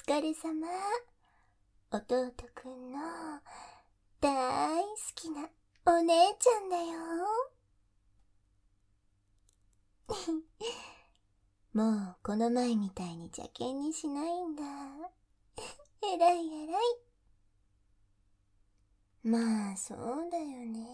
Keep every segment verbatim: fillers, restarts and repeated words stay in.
疲れ様。弟くんの大好きなお姉ちゃんだよ。もうこの前みたいに邪険にしないんだ。えらいえらい。まあそうだよね。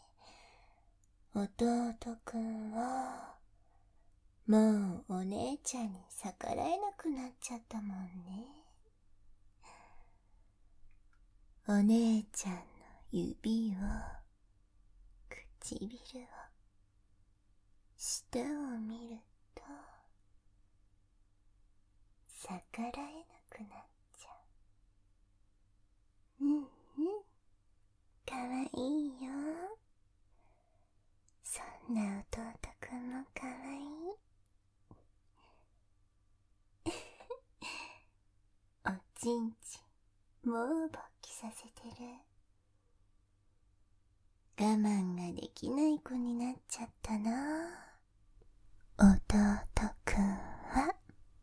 弟くんはもうお姉ちゃんに逆らえなくなっちゃったもんね。お姉ちゃんの指を、唇を、舌を見ると逆らえなくなっちゃう。うんうん、かわいいよ。そんな弟くんもかわいい。おちんちんもう勃起させてる。我慢ができない子になっちゃったな。弟くんは。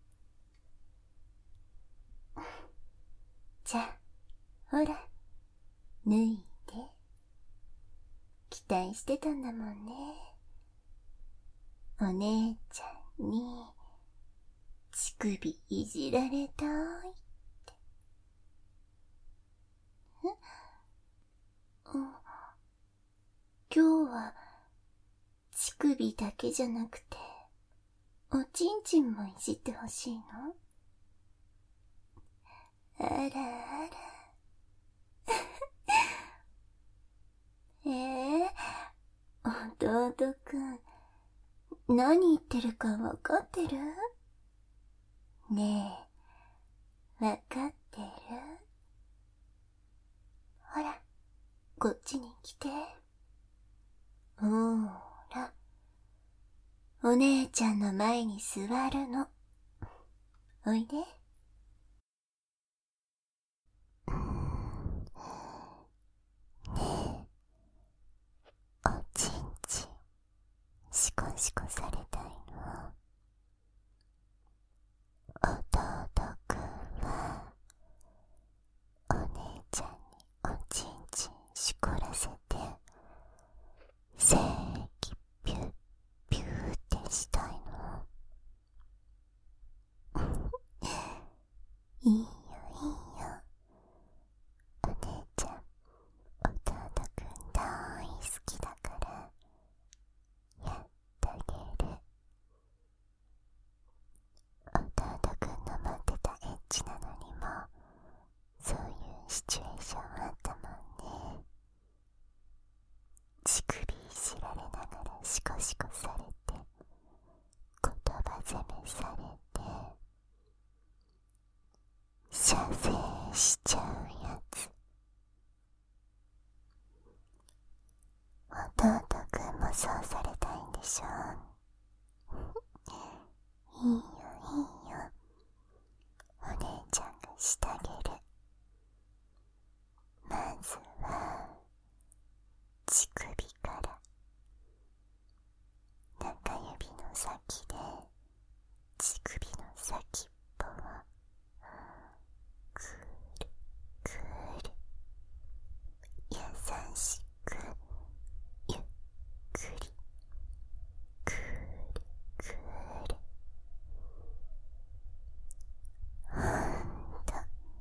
じゃあほら脱いで。期待してたんだもんね。お姉ちゃんに乳首いじられたいって。え、うん、今日は乳首だけじゃなくておちんちんもいじってほしいの？あらあら。ええー、弟くん、何言ってるかわかってる？ねえ、わかってる？ほら、こっちに来て。ほーら、お姉ちゃんの前に座るの。おいで。ねえ、おちんちん、シコシコされたいの？弟くんは、お姉ちゃんにおちんちんしこらせて、精液ピュッピューってしたいの？いいよいいよ。お姉ちゃん、弟くん大好きだから、やってあげる。弟くんの待ってたエッチなのにも、そういうシチュエーションあったもんね。乳首いじられながらシコシコされて、言葉攻めされて、射精しちゃうやつ。弟くんもそうされたいんでしょ？いいよいいよ。お姉ちゃんがしてあげる。まずは乳首から中指の先で乳首の先っぽをくるくる優しくゆっくりくるくる。ほんと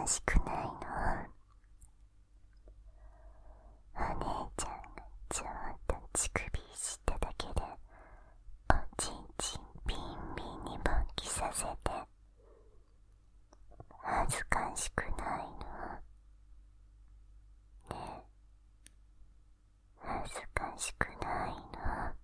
かしくないの？お姉ちゃんがちょっと乳首いじっただけでおちんちんビンビンに勃起させて恥ずかしくないの？ねえ、恥ずかしくないの？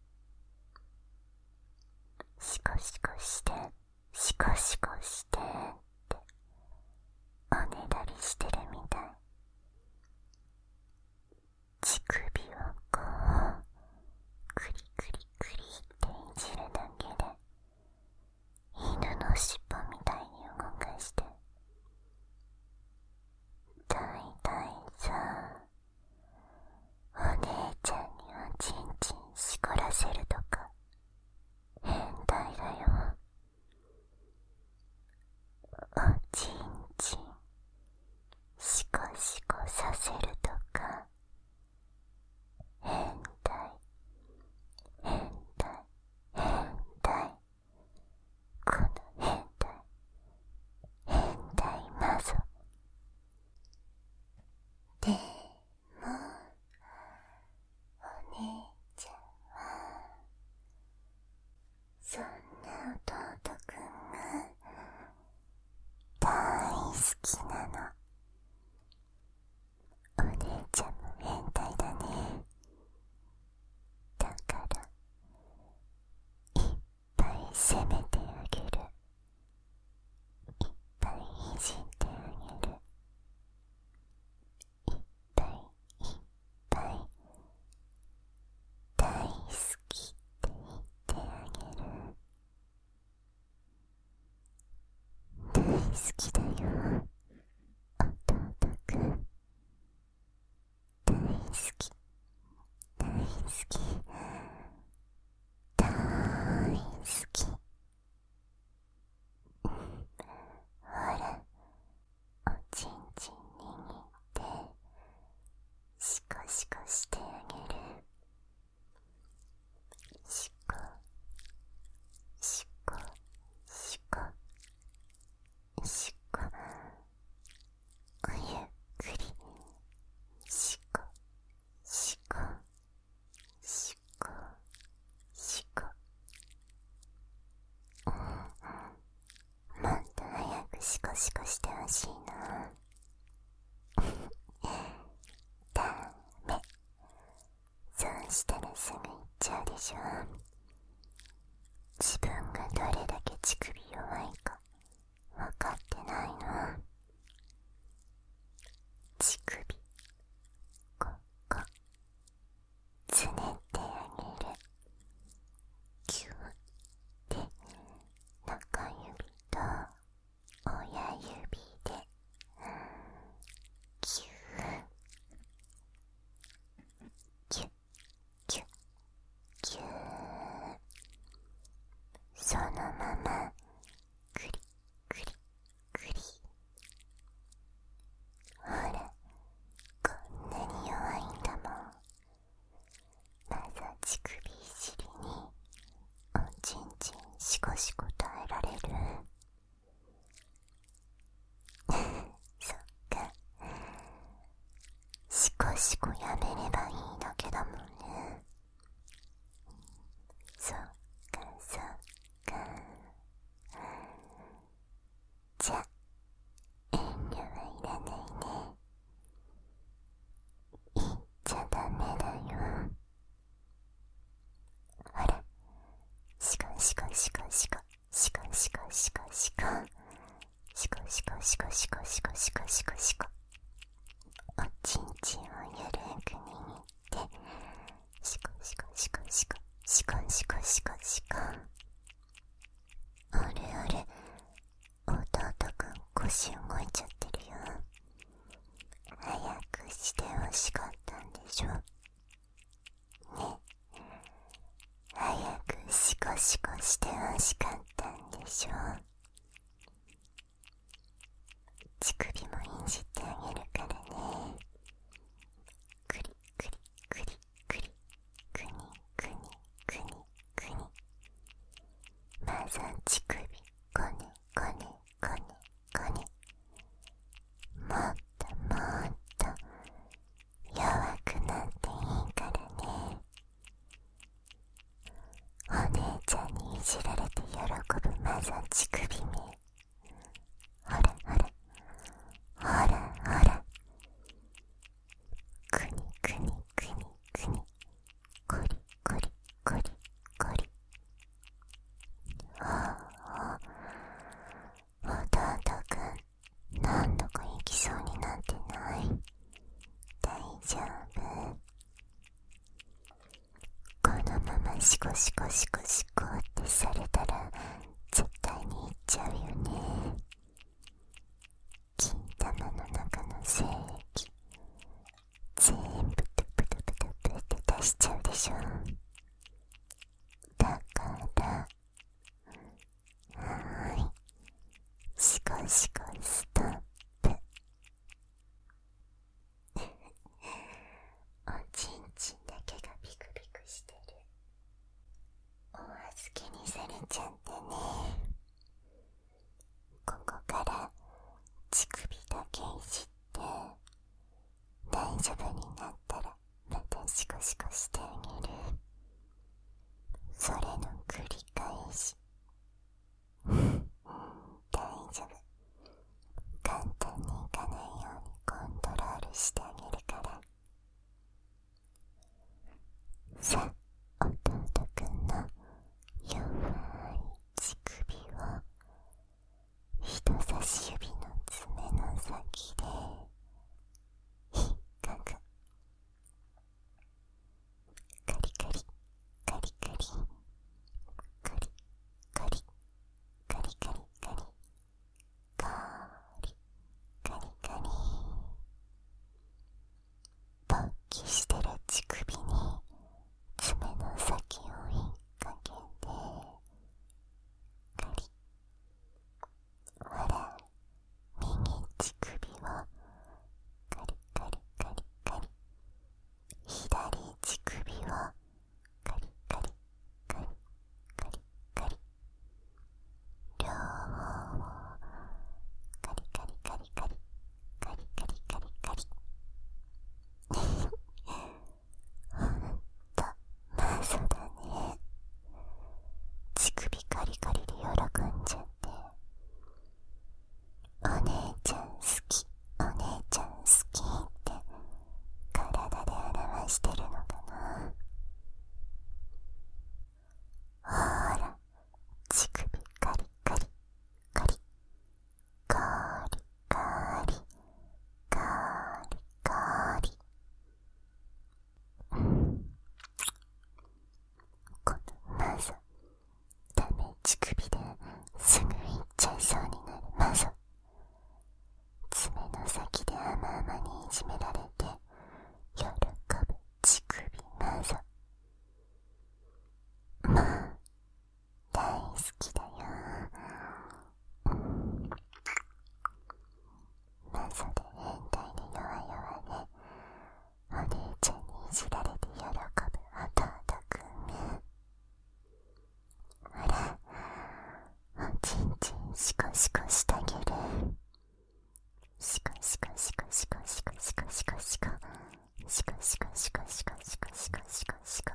シコシコしてシコシコしてっておねだりしてるみたい。乳首をこうクリクリクリっていじるだけで犬の尻尾みたいに動かしてだいたいさ、お姉ちゃんにおちんちんしこらせるとか変態だよ。おちんちんシコシコさせるとか変態変態変態、この変態変態マゾ。でもお姉ちゃんはそんな弟くんが大好きなの。お姉ちゃんも変態だね。だからいっぱい責めてあげる。いっぱいいじってあげる。いっぱいいっぱい大好きって言ってあげる。大好きだよ、弟くん。大好き大好き大好き。ほら、おちんちん握ってシコシコしてあげる。シコシコシコシコ、ごゆっくりシコシコシコシコ、うん、もっと早くシコシコしてほしいな。ダメ、そうしたらすぐ行っちゃうでしょ。自分がどれだけ乳首弱いか分かってないの？乳首ここつねってあげる。キュッて中指と親指でキュッキュッキュッキュッ、そのままクリクリクリ。ほら、こんなに弱いんだもん。まだ乳首いじりにおちんちんシコシコ耐えられる？そっか、シコシコやめればいいだけだもんね。そっかそっか。じゃ、遠慮はいらないね。言っちゃダメだよ。ほら、シコシコシコシコシコシコシコシコシコシコシコシコシコシコシコシコ、おちんちんをゆるく握ってシコシコシコシコシコシコシコシコ。あれあれ、弟くん腰動いちゃってるよ。早くしてほしかったんでしょね。早くシコシコしてほしかったんでしょ。乳首もいじってあげるからね。クリクリクリクリクニクニクニクニ。まずは乳首コネコネコネコネ。 なぞ乳首目、ほらほらほらほら、くにくにくにくに、こりこりこりこり。ああ、弟くん、なんだか行きそうになってない？大丈夫？このままシコシコシコシコってされたら絶対に行っちゃうよね。金玉の中の精液全部ドプドプドプって出しちゃうでしょ。だからはーい、シコシコストップ。おちんちんだけがビクビクしてる。お預けにされちゃってね。ここから乳首だけいじって大丈夫になったらまたシコシコしてあげる。それの繰り返し。大丈夫、簡単にいかないようにコントロールしてあげるから。さあ、弟くんの弱い乳首を人差し指の爪の先で引っかく。カリカリカリカリカリカリカリカリカリカリカリカリカリ。勃起してる乳首に爪の先を引っ掛けてカリ。ほら、右乳首をカリカリカリカリ、左乳首をカリカリカリカリカリ、両方をカリカリカリカリカリカリカリカリ。ほんとマゾだね。乳首カリカリで喜んじゃって、お姉ちゃん好き、お姉ちゃん好きって体で表してるのかな。ほら、乳首カリカリカリカリカリカリカリ。このマゾ、ダメ乳首ですぐ行っちゃいそうになるマゾ。爪の先で甘々にいじめられて喜ぶ乳首マゾ。まあ大好きだよ。マゾで変態で弱々ね、お姉ちゃんにいじられて喜ぶ弟くんね。ほら、おちんちんシコシコしてあげる。シコシコシコシコシコシコシコシコシコシコシコシコシコシコシコシコ。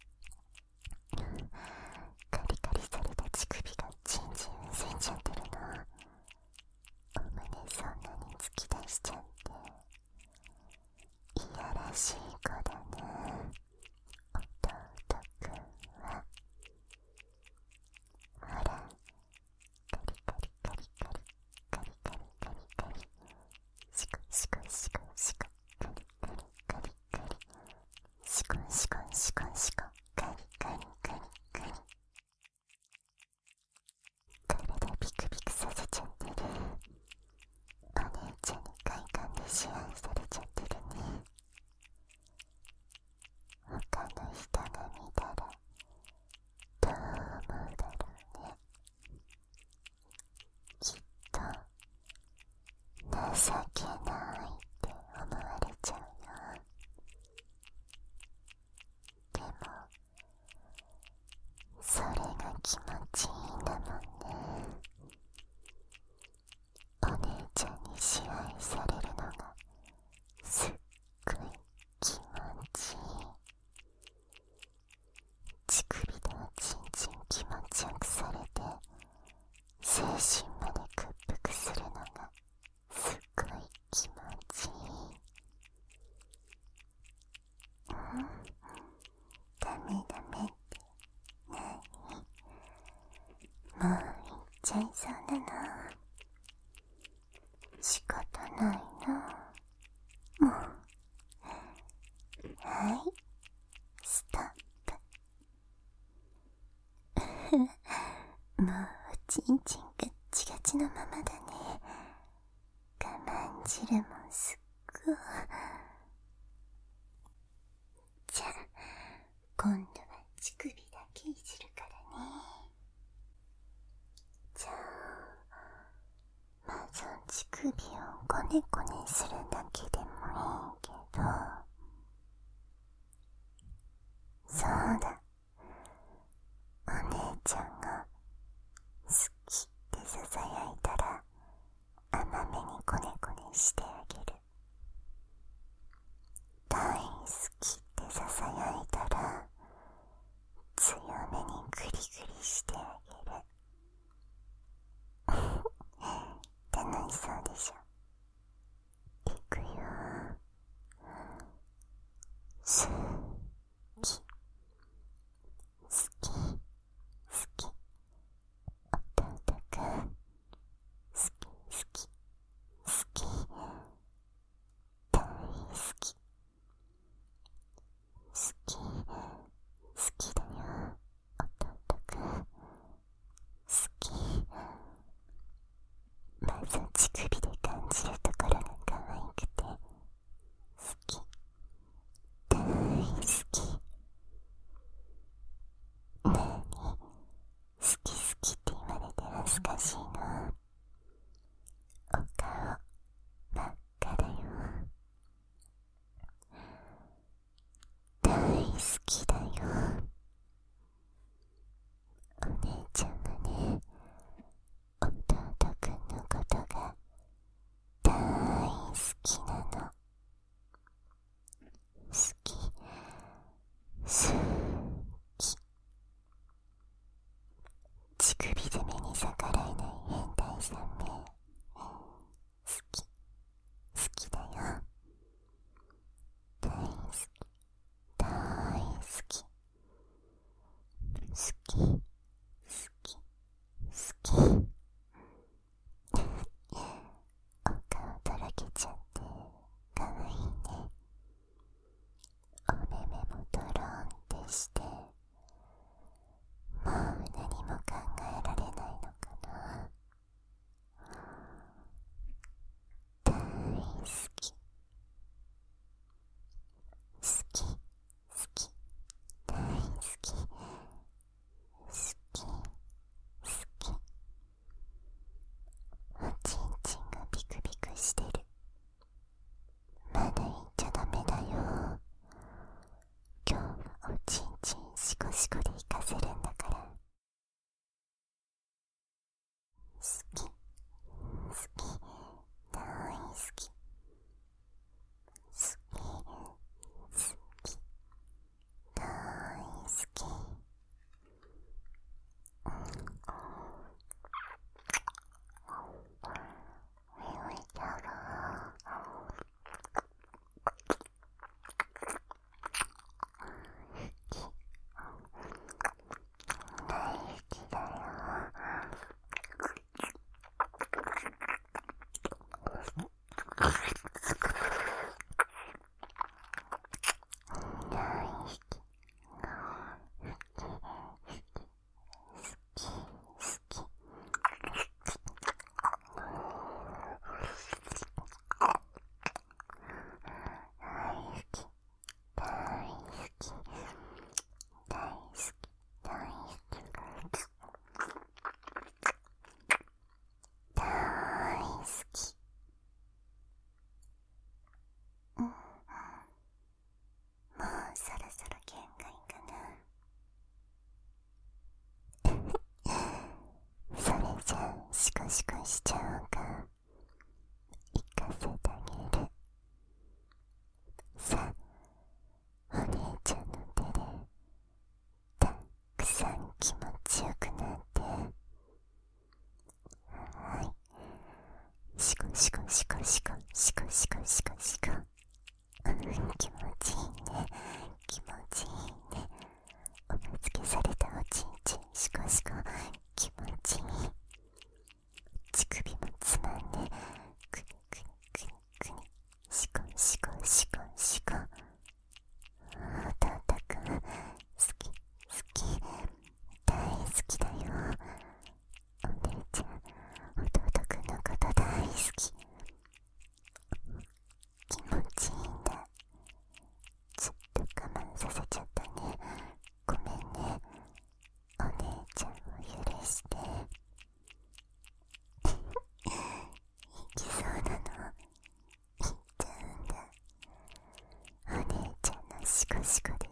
カリカリされた乳首がチンチンうせんじゃってるの。お胸そんなに突き出しちゃっていやらしい子だね、弟くんは。ほら、カリカリカリカリちゃいそうだな。仕方ないな。もう、はい、ストップ。もうおちんちんガッチガチのままだね。我慢汁もすっごい。じゃあ今度は乳首だけいじるからね。じゃあまず乳首をコネコネするだけでもいいけど、そうだ、お姉ちゃんが好きってささやいたら甘めにコネコネしてあげる。大好きってささやいたら強めにグリグリしてあげる。楽しそうでしょ。いくよ。好き好き好き、弟くん好き好き好き、大好き好き好きだよ。弟くん好き。まず乳首で感じるところが可愛くて好き、大好き。なに、好き好きって言われて恥ずかしいの？お顔真っ赤だよ。大好きだよ。お姉ちゃんはね、弟くんのことが大好きなの。好き好き。乳首で目に逆らえない変態さんめ、好き好きだよ。大好き大好き好き好き好き。お顔とろけちゃってかわいいね。お目目もドローンってして、もう何も考えられないのかな。大好き好き好き大好き好き好き。おちんちんがビクビクしてる。まだ言っちゃダメだよ。今日はおちんちんシコシコでいかせるんだから。好き好き大好き好き好き大好き。おいだろ大好きだよ。そろそろ限界かな。それじゃあシコシコしちゃおうか。行かせてあげる。さあ、お姉ちゃんの手でたくさん気持ちよくなって、はい、シコシコシコシコシコシコシコシコ、うん、気持ちいいね、気持ちいいね。おまつけされたおちんちんシコシコ気持ちいい。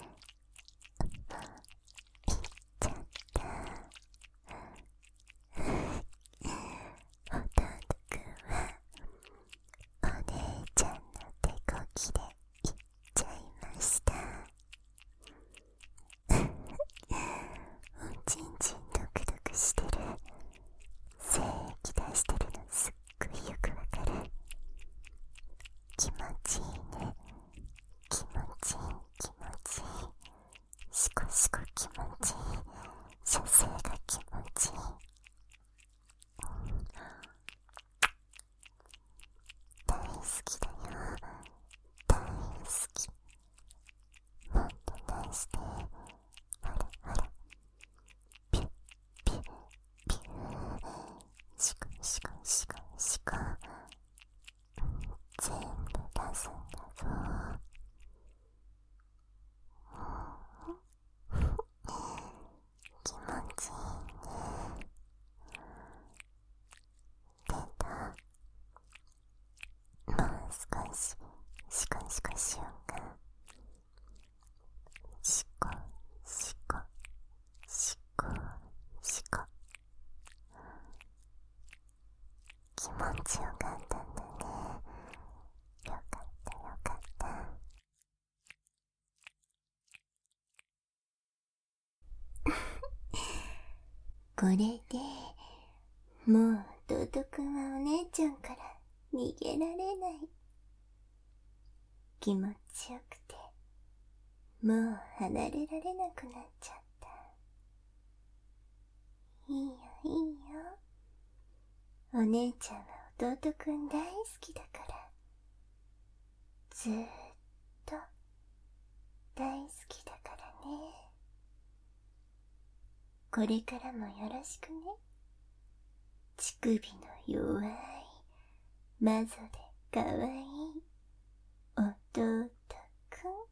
ちゃった。ほとんどくんはお姉ちゃんの手こきでいっちゃいました。おちんちんドクドクしてる、精液出してるのすっごいよくわかる。気持ちいいね。気持ちいい気持ちいい。シコシコ気持ちいい。射精が気持ちいい。大好きだよ。大好き。もっと出して。ほらほら。ピュッピュッピュー。シコシコシコシコ。全部出すんだぞ。気持ちいいね。出た。もう少しシコシコしようか。シコシコシコシコ。気持ちよかったんだね。よかったよかった。これでもう弟くんはお姉ちゃんから逃げられない。気持ちよくてもう離れられなくなっちゃった。いいよいいよ。お姉ちゃんは弟くん大好きだから、ずーっと大好きだからね。これからもよろしくね。乳首の弱いマゾでかわいい弟くん。